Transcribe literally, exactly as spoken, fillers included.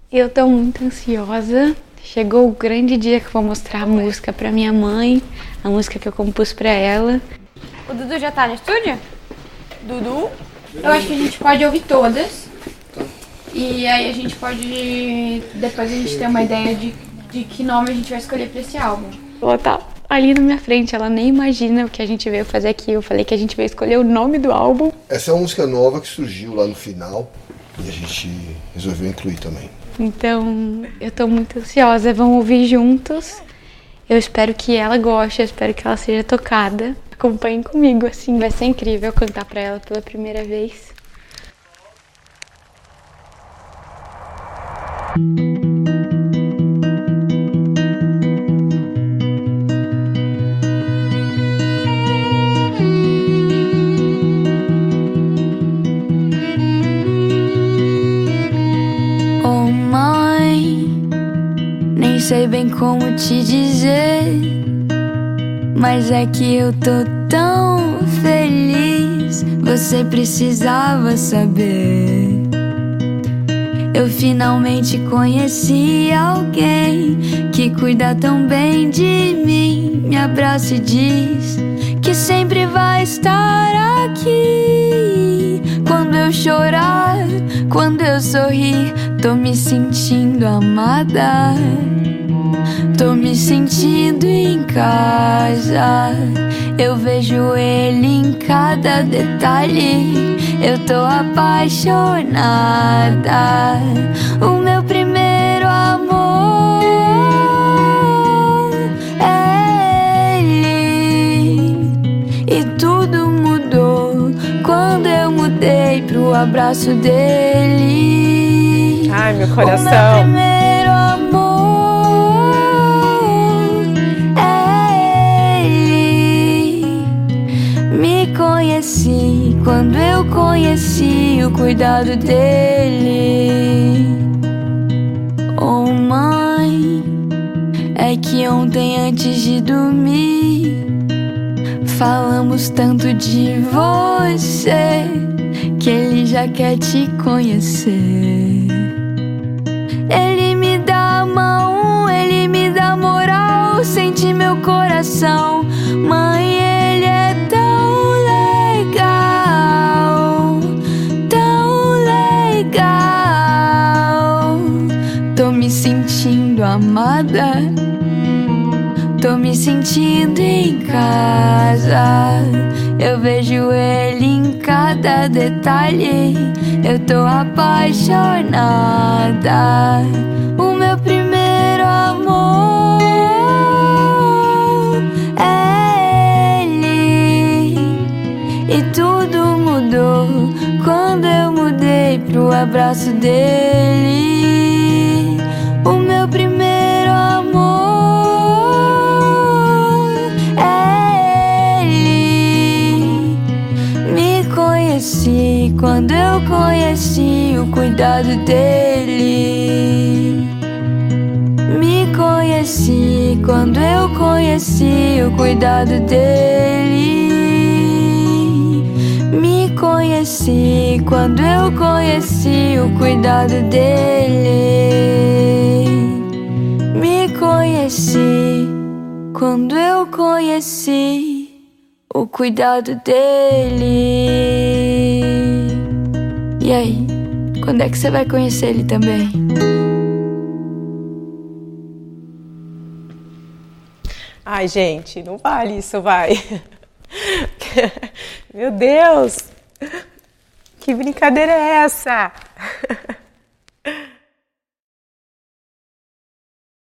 Eu tô muito ansiosa. Chegou o grande dia que eu vou mostrar a música pra minha mãe, a música que eu compus pra ela. O Dudu já tá no estúdio? Dudu? Eu acho que a gente pode ouvir todas. E aí a gente pode... Depois a gente ter uma ideia de, de que nome a gente vai escolher pra esse álbum. Ela tá ali na minha frente, ela nem imagina o que a gente veio fazer aqui. Eu falei que a gente veio escolher o nome do álbum. Essa é uma música nova que surgiu lá no final e a gente resolveu incluir também. Então, eu tô muito ansiosa, vamos ouvir juntos. Eu espero que ela goste, eu espero que ela seja tocada. Acompanhem comigo, assim, vai ser incrível cantar pra ela pela primeira vez. Sei bem como te dizer, mas é que eu tô tão feliz. Você precisava saber. Eu finalmente conheci alguém que cuida tão bem de mim. Me abraça e diz que sempre vai estar aqui. Quando eu chorar, quando eu sorrir, tô me sentindo amada. Tô me sentindo em casa. Eu vejo ele em cada detalhe. Eu tô apaixonada. O meu primeiro amor é ele. E tudo mudou quando eu mudei pro abraço dele. Ai, meu coração. O meu primeiro amor conheci, quando eu conheci o cuidado dele. Oh mãe, é que ontem antes de dormir falamos tanto de você que ele já quer te conhecer. Ele me dá a mão, ele me dá moral, sente meu coração. Mãe, ele é tão tô me sentindo amada, tô me sentindo em casa. Eu vejo ele em cada detalhe. Eu tô apaixonada. O meu primeiro amor é ele. E tudo mudou quando eu mudei pro abraço dele. O meu primeiro amor é ele. Me conheci quando eu conheci o cuidado dele. Me conheci quando eu conheci o cuidado dele. Me conheci quando eu conheci o cuidado dele. Me conheci quando eu conheci o cuidado dele. E aí, quando é que você vai conhecer ele também? Ai, gente, não vale isso, vai. Meu Deus! Que brincadeira é essa?